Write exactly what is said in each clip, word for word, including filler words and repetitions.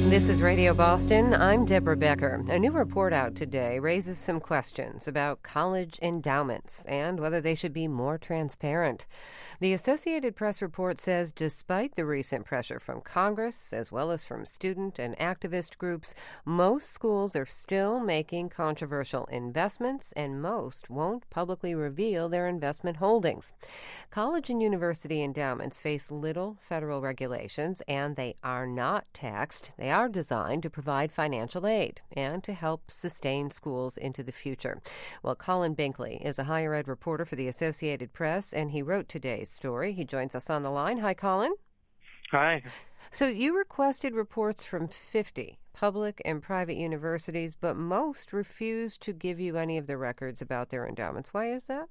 This is Radio Boston. I'm Deborah Becker. A new report out today raises some questions about college endowments and whether they should be more transparent. The Associated Press report says despite the recent pressure from Congress, as well as from student and activist groups, most schools are still making controversial investments, and most won't publicly reveal their investment holdings. College and university endowments face little federal regulations, and they are not taxed. They are designed to provide financial aid and to help sustain schools into the future. Well, Colin Binkley is a higher ed reporter for the Associated Press, and he wrote today's story. He joins us on the line. Hi, Colin. Hi. So you requested reports from fifty public and private universities, but most refused to give you any of the records about their endowments. Why is that?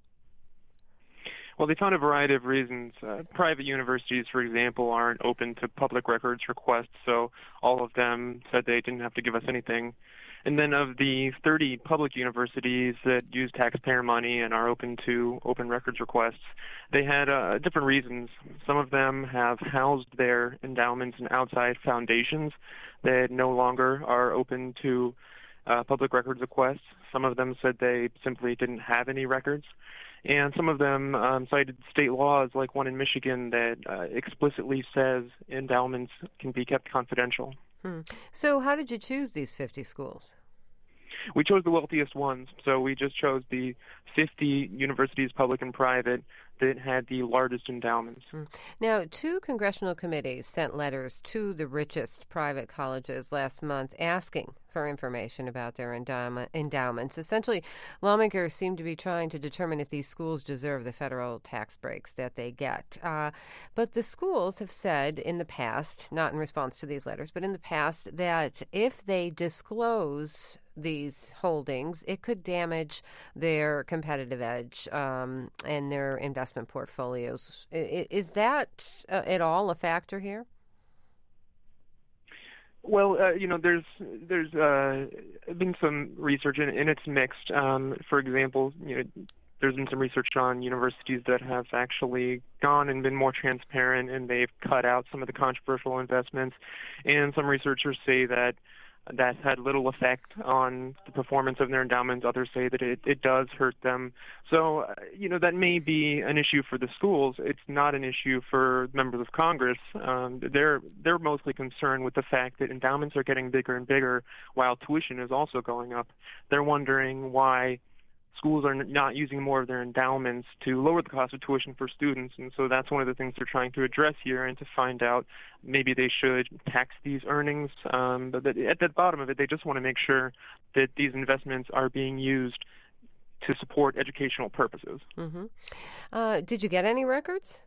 Well, they found a variety of reasons. Uh, private universities, for example, aren't open to public records requests, so all of them said they didn't have to give us anything. And then of the thirty public universities that use taxpayer money and are open to open records requests, they had uh, different reasons. Some of them have housed their endowments in outside foundations that no longer are open to uh, public records requests. Some of them said they simply didn't have any records. And some of them um, cited state laws, like one in Michigan, that uh, explicitly says endowments can be kept confidential. Hmm. So how did you choose these fifty schools? We chose the wealthiest ones. So we just chose the fifty universities, public and private, that had the largest endowments. Hmm. Now, two congressional committees sent letters to the richest private colleges last month asking for information about their endowment, endowments. Essentially, lawmakers seem to be trying to determine if these schools deserve the federal tax breaks that they get. Uh, but the schools have said in the past, not in response to these letters, but in the past, that if they disclose these holdings, it could damage their competitive edge um, and their investment portfolios. Is that uh, at all a factor here? Well, uh, you know, there's there's uh, been some research, and, and it's mixed. Um, for example, you know, there's been some research on universities that have actually gone and been more transparent, and they've cut out some of the controversial investments. And some researchers say that that had little effect on the performance of their endowments. Others say that it, it does hurt them. So, uh, you know, that may be an issue for the schools. It's not an issue for members of Congress. Um, they're they're mostly concerned with the fact that endowments are getting bigger and bigger while tuition is also going up. They're wondering why schools are not using more of their endowments to lower the cost of tuition for students. And so that's one of the things they're trying to address here, and to find out maybe they should tax these earnings. Um, but at the bottom of it, they just want to make sure that these investments are being used to support educational purposes. Mm-hmm. Uh, did you get any records?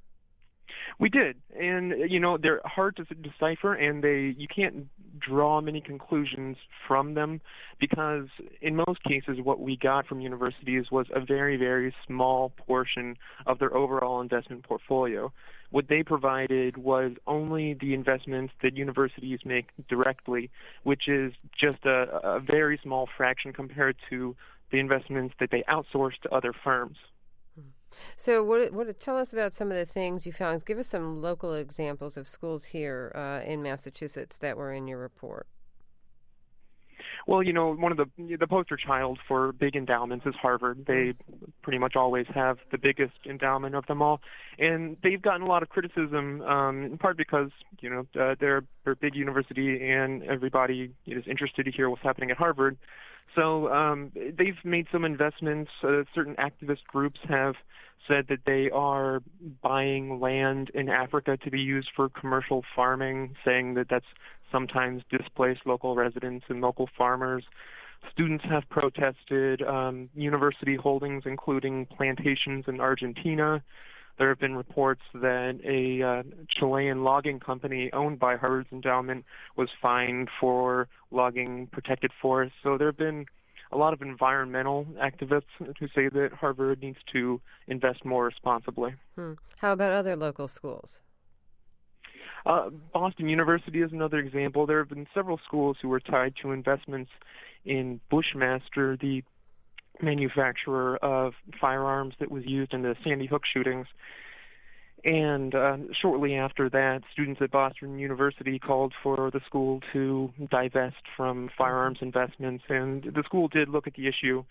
We did, and you know they're hard to decipher, and they you can't draw many conclusions from them, because in most cases what we got from universities was a very, very small portion of their overall investment portfolio. What they provided was only the investments that universities make directly, which is just a, a very small fraction compared to the investments that they outsource to other firms. So what, what, tell us about some of the things you found. Give us some local examples of schools here uh, in Massachusetts that were in your report. Well, you know, one of the the poster child for big endowments is Harvard. They pretty much always have the biggest endowment of them all, and they've gotten a lot of criticism, um, in part because you know uh, they're they're a big university and everybody is interested to hear what's happening at Harvard. So um, they've made some investments. Uh, certain activist groups have said that they are buying land in Africa to be used for commercial farming, saying that that's sometimes displaced local residents and local farmers. Students have protested um, university holdings, including plantations in Argentina. There have been reports that a uh, Chilean logging company owned by Harvard's endowment was fined for logging protected forests. So there have been a lot of environmental activists who say that Harvard needs to invest more responsibly. Hmm. How about other local schools? Uh, Boston University is another example. There have been several schools who were tied to investments in Bushmaster, the manufacturer of firearms that was used in the Sandy Hook shootings. And uh, shortly after that, students at Boston University called for the school to divest from firearms investments, and the school did look at the issue,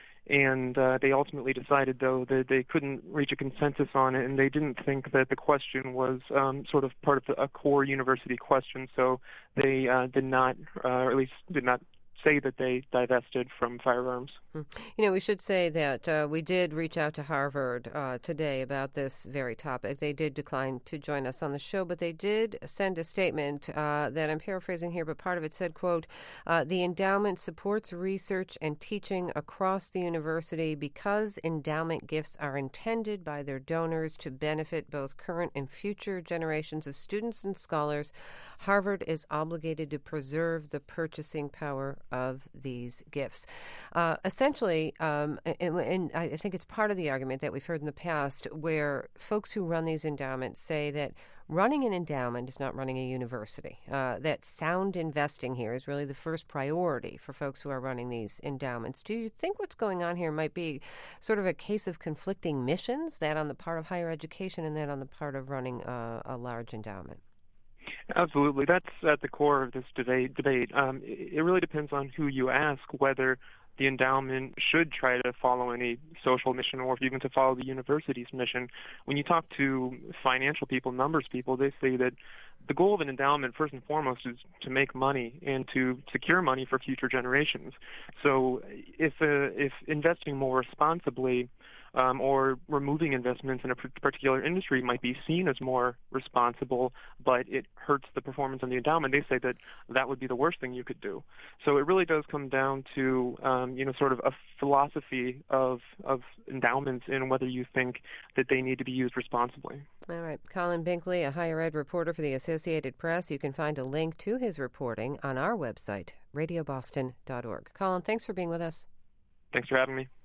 and uh, they ultimately decided, though, that they couldn't reach a consensus on it, and they didn't think that the question was um, sort of part of the, a core university question, so they uh, did not, uh, or at least did not say that they divested from firearms. You know, we should say that uh, we did reach out to Harvard uh, today about this very topic. They did decline to join us on the show, but they did send a statement uh, that I'm paraphrasing here, but part of it said, quote, uh, the endowment supports research and teaching across the university because endowment gifts are intended by their donors to benefit both current and future generations of students and scholars. Harvard is obligated to preserve the purchasing power of these gifts. Uh, essentially, um, and, and I think it's part of the argument that we've heard in the past where folks who run these endowments say that running an endowment is not running a university, uh, that sound investing here is really the first priority for folks who are running these endowments. Do you think what's going on here might be sort of a case of conflicting missions, that on the part of higher education and that on the part of running a, a large endowment? Absolutely. That's at the core of this debate. debate. Um, it really depends on who you ask whether the endowment should try to follow any social mission or even to follow the university's mission. When you talk to financial people, numbers people, they say that the goal of an endowment, first and foremost, is to make money and to secure money for future generations. So if, uh, if investing more responsibly Um, or removing investments in a particular industry might be seen as more responsible, but it hurts the performance of the endowment, they say that that would be the worst thing you could do. So it really does come down to, um, you know, sort of a philosophy of, of endowments and whether you think that they need to be used responsibly. All right. Colin Binkley, a higher ed reporter for the Associated Press. You can find a link to his reporting on our website, radio boston dot org. Colin, thanks for being with us. Thanks for having me.